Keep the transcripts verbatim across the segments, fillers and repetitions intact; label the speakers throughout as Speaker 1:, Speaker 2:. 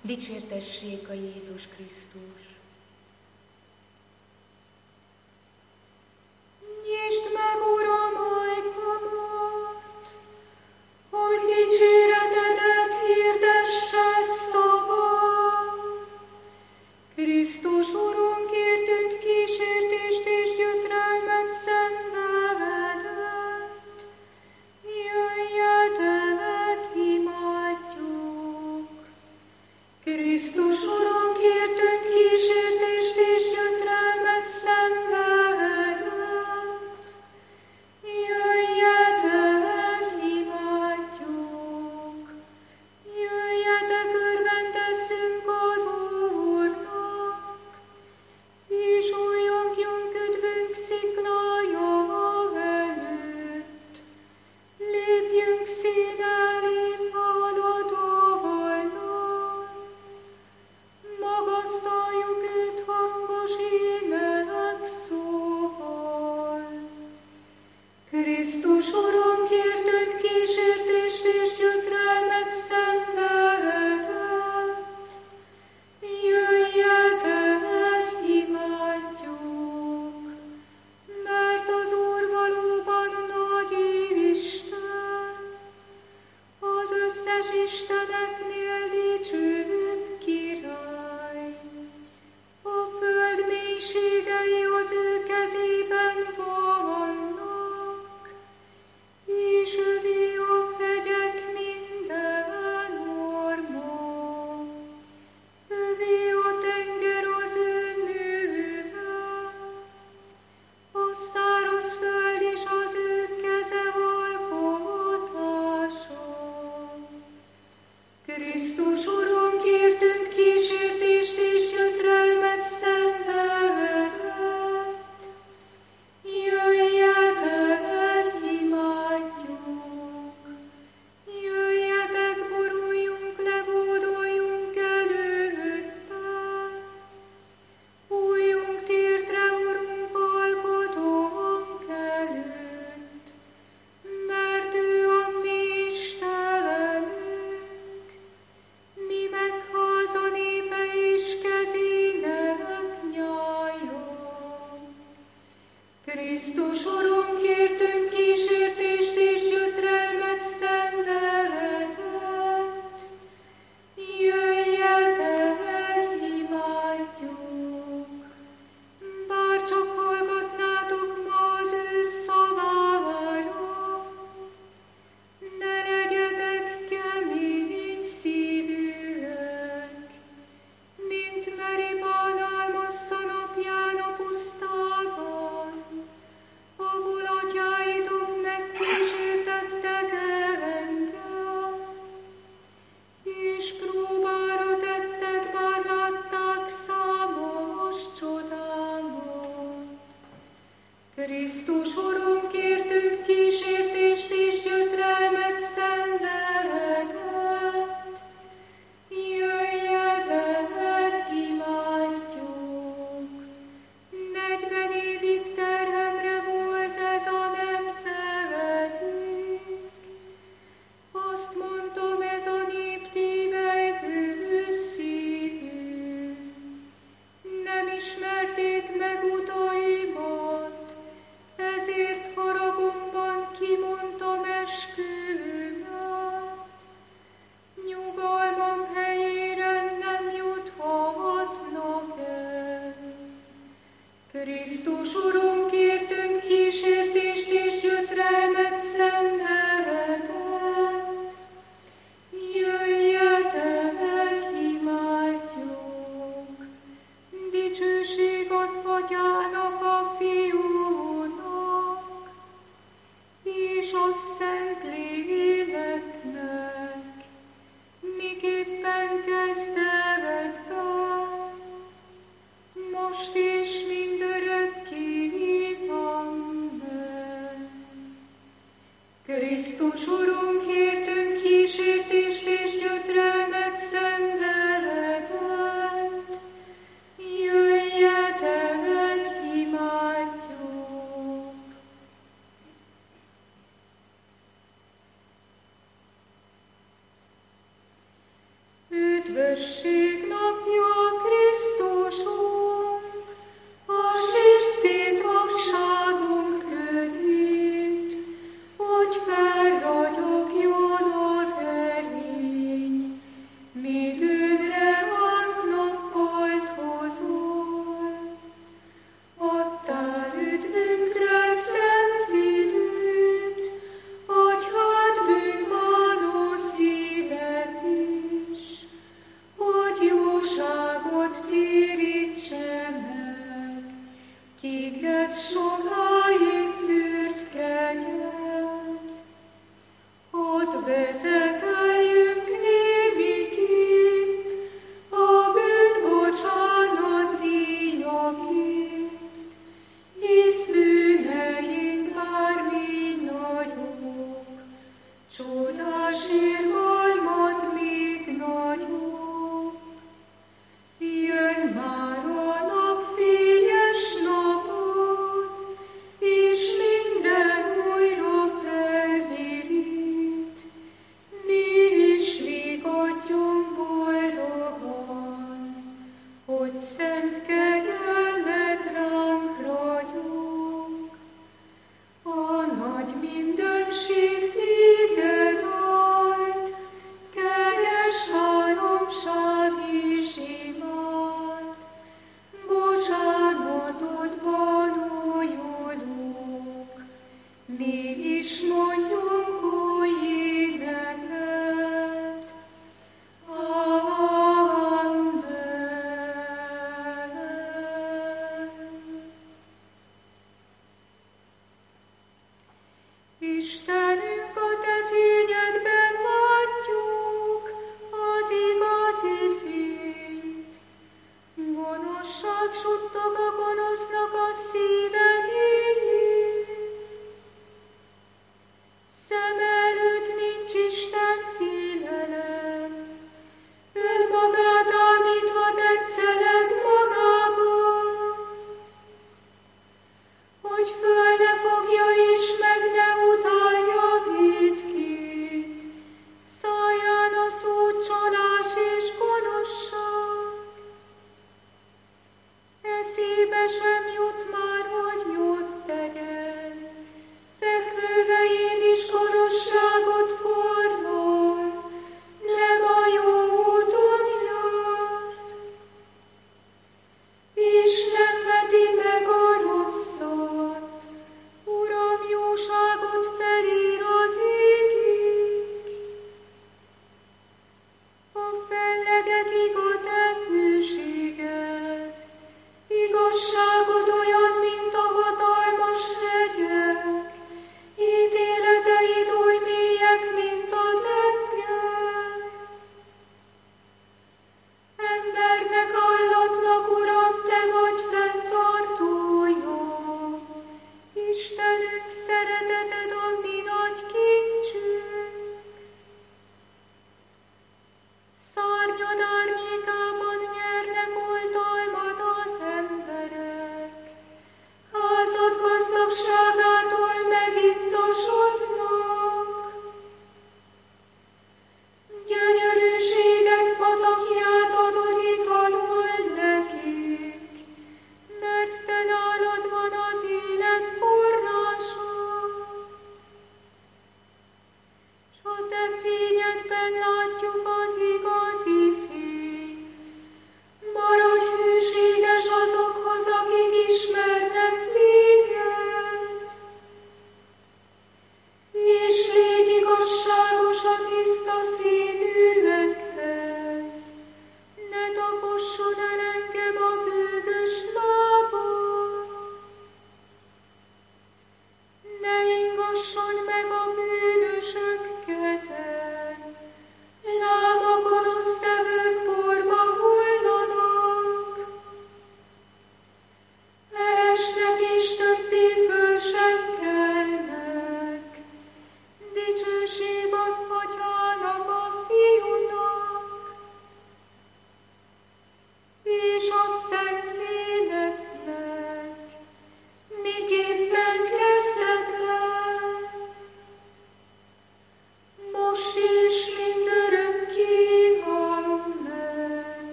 Speaker 1: Dicsértessék a Jézus Krisztus!
Speaker 2: Nyisd meg, Uram, ajkamat, hogy dicséretedet hirdesse szavad. Krisztus Urunk, értünk kísértést és gyötrelmet szenvedett. Jöjj el, teved imádjuk. Krisztus Urunk, értünk kísértést üdvösség napja Krisztusunk, a sírszét vakságunk ködét, hogy felragyogjon az erény, midőre ad nappal hozol. Adtál üdvünkre szent időt, adj hát bűnbánó szívet is, hogy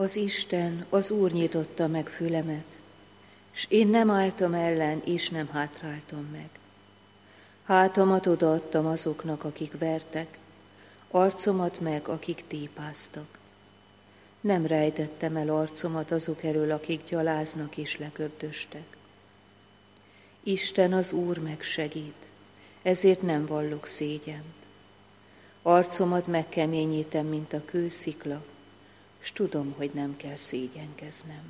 Speaker 1: Az Isten, az Úr nyitotta meg fülemet, s én nem álltam ellen, és nem hátráltam meg. Hátamat odaadtam azoknak, akik vertek, arcomat meg, akik tépáztak. Nem rejtettem el arcomat azok elől, akik gyaláznak és leköbdöstek. Isten az Úr megsegít, ezért nem vallok szégyent. Arcomat megkeményítem, mint a kőszikla, s tudom, hogy nem kell szégyenkeznem.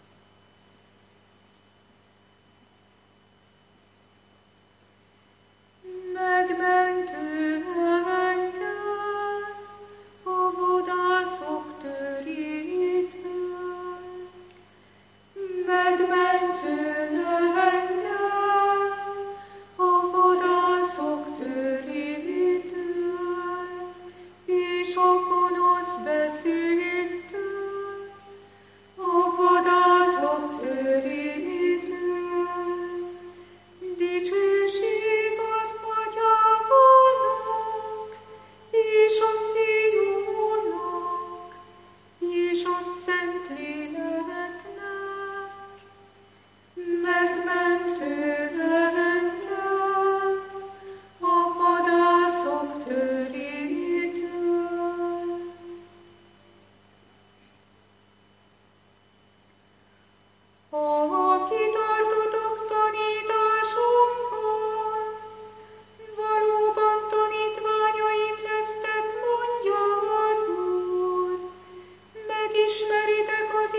Speaker 2: Megmentő engem a vadászok törétől, megmentő engem a vadászok törétől, és a gonosz beszédtől, a vadászok törétől. Dicsőség az Atyának, és a Fiúnak, és a Szentléleknek, megmentő engem a vadászok törétől. Ha kitartotok tanításomban, valóban tanítványaim lesztek, mondja az Úr. Megismeritek az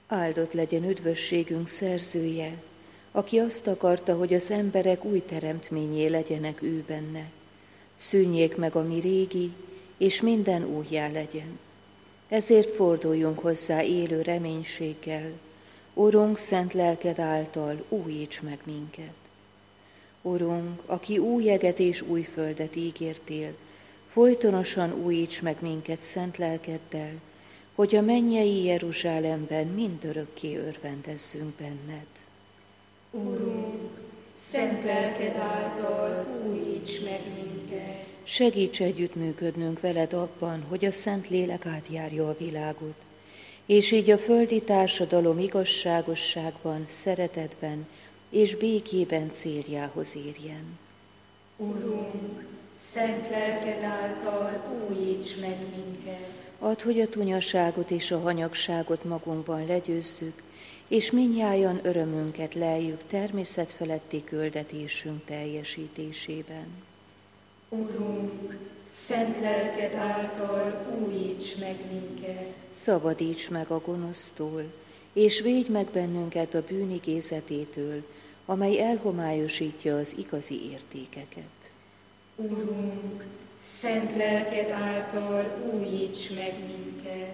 Speaker 1: Áldott legyen üdvösségünk szerzője, aki azt akarta, hogy az emberek új teremtményé legyenek ő benne. Szűnjék meg a mi régi, és minden újjá legyen. Ezért forduljunk hozzá élő reménységgel. Urunk, szent lelked által újíts meg minket. Urunk, aki új jeget és új földet ígértél, folytonosan újíts meg minket szent lelkeddel, hogy a mennyei Jeruzsálemben mindörökké örvendezzünk benned.
Speaker 2: Urunk, szent lelked által újíts meg minket.
Speaker 1: Segíts együttműködnünk veled abban, hogy a Szent Lélek átjárja a világot, és így a földi társadalom igazságosságban, szeretetben és békében céljához érjen.
Speaker 2: Urunk, szent lelked által újíts meg minket.
Speaker 1: Add, hogy a tunyaságot és a hanyagságot magunkban legyőzzük, és mindnyájan örömünket leljük természetfeletti küldetésünk teljesítésében.
Speaker 2: Urunk, szent lelked által újíts meg minket.
Speaker 1: Szabadíts meg a gonosztól, és védj meg bennünket a bűn igézetétől, amely elhomályosítja az igazi értékeket.
Speaker 2: Urunk, szent lelked által újíts meg minket.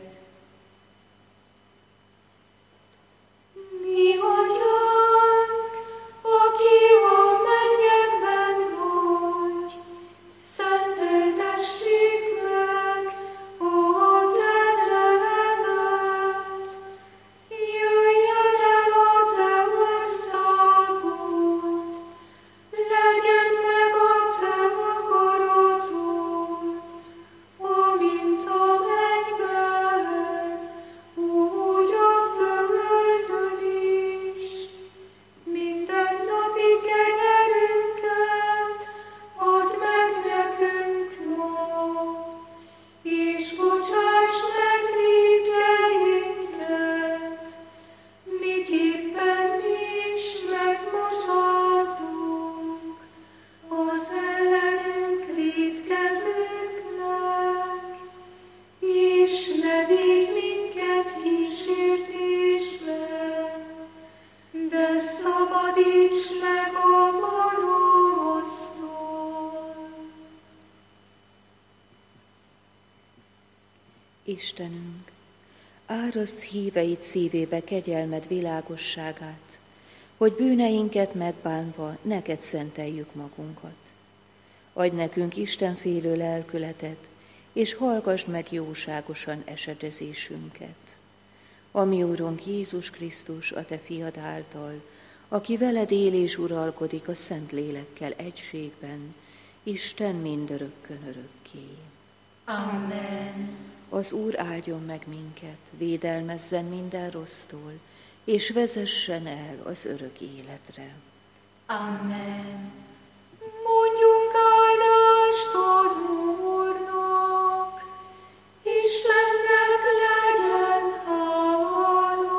Speaker 2: Mi atyánk, aki a mennyekben vagy, szenteltessék meg a te neved. Jöjjön el a te országod, legyen meg a te akaratod, amint a mennyben, úgy a földön is. Mindennapi kenyerünket add meg nekünk ma, és bocsáss meg vétkeinket, miképpen mi is megbocsátunk az ellenünk vétkezőknek, és ne vigy minket kísértésbe, de szabadíts meg a gonosztól.
Speaker 1: Istenünk, áraszd híveid szívébe kegyelmed világosságát, hogy bűneinket megbánva neked szenteljük magunkat. Adj nekünk istenfélő lelkületet, és hallgassd meg jóságosan esedezésünket. A mi Urunk Jézus Krisztus, a te fiad által, aki veled él és uralkodik a Szent Lélekkel egységben, Isten mindörökkön örökké.
Speaker 2: Amen.
Speaker 1: Az Úr áldjon meg minket, védelmezzen minden rossztól, és vezessen el az örök életre.
Speaker 2: Amen. Mondjunk áldást az Úrnak, Istennek legyen hála.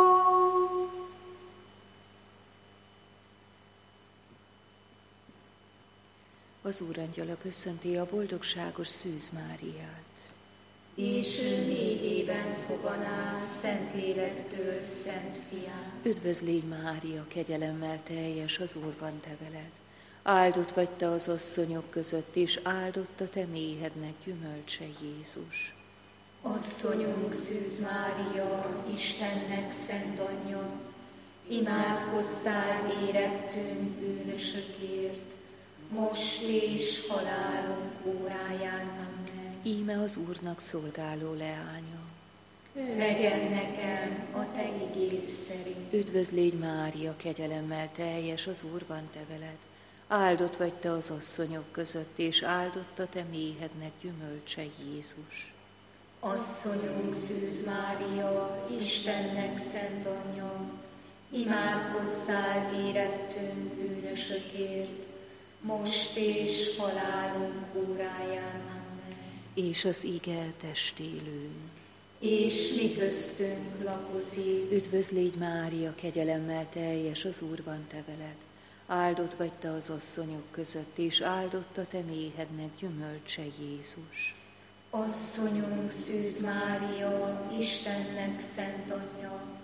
Speaker 1: Az Úrangyala köszönti a boldogságos Szűz Máriát.
Speaker 2: És ő méhében foganál Szentlélektől, Szent Fián.
Speaker 1: Üdvözl légy, Mária, kegyelemmel teljes, az Úr van te veled. Áldott vagy te az asszonyok között, és áldott a te méhednek gyümölcse, Jézus.
Speaker 2: Asszonyunk Szűz Mária, Istennek szent anyja, imádkozzál érettünk bűnösökért, most és halálunk óráján. Amen.
Speaker 1: Íme az Úrnak szolgáló leánya.
Speaker 2: Legyen nekem a te igéd szerint.
Speaker 1: Üdvözl légy, Mária, kegyelemmel teljes, az Úr van te veled. Áldott vagy te az asszonyok között, és áldott a te méhednek gyümölcse, Jézus.
Speaker 2: Asszonyunk Szűz Mária, Istennek szent anyja, imádkozzál érettünk bűnösökért, most és halálunk óráján. Amen.
Speaker 1: És az ige testélő.
Speaker 2: És mi köztünk lakozik.
Speaker 1: Üdvözl légy, Mária, kegyelemmel teljes, az Úr van te veled. Áldott vagy te az asszonyok között, és áldott a te méhednek gyümölcse, Jézus.
Speaker 2: Asszonyunk Szűz Mária, Istennek szent anyja,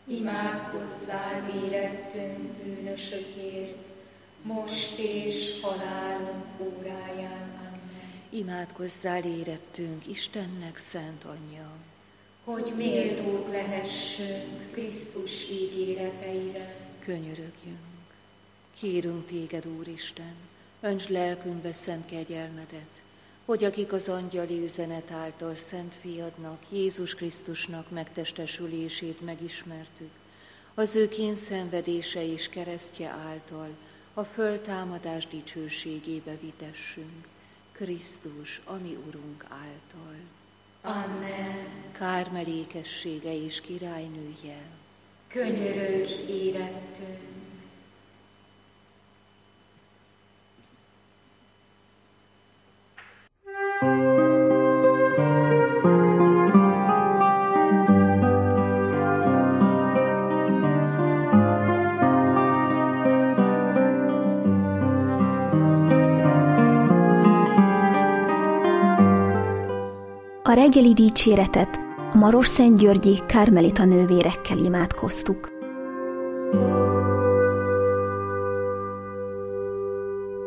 Speaker 2: Imádkozzál érettünk bűnösökért, most és halálunk óráján.
Speaker 1: Imádkozzál érettünk Istennek szent anyja,
Speaker 2: hogy méltók lehessünk Krisztus ígéreteire.
Speaker 1: Könyörögjünk. Kérünk téged, Úristen, öntsd lelkünkbe szent kegyelmedet, hogy akik az angyali üzenet által szent fiadnak, Jézus Krisztusnak megtestesülését megismertük, az ő kényszenvedése és keresztje által a föltámadás dicsőségébe vitessünk, Krisztus, a mi Urunk által.
Speaker 2: Amen.
Speaker 1: Kármelékessége és királynője,
Speaker 2: könyörögj érettünk.
Speaker 3: A reggeli dicséretet a Marosszentgyörgyi Kármelita nővérekkel imádkoztuk.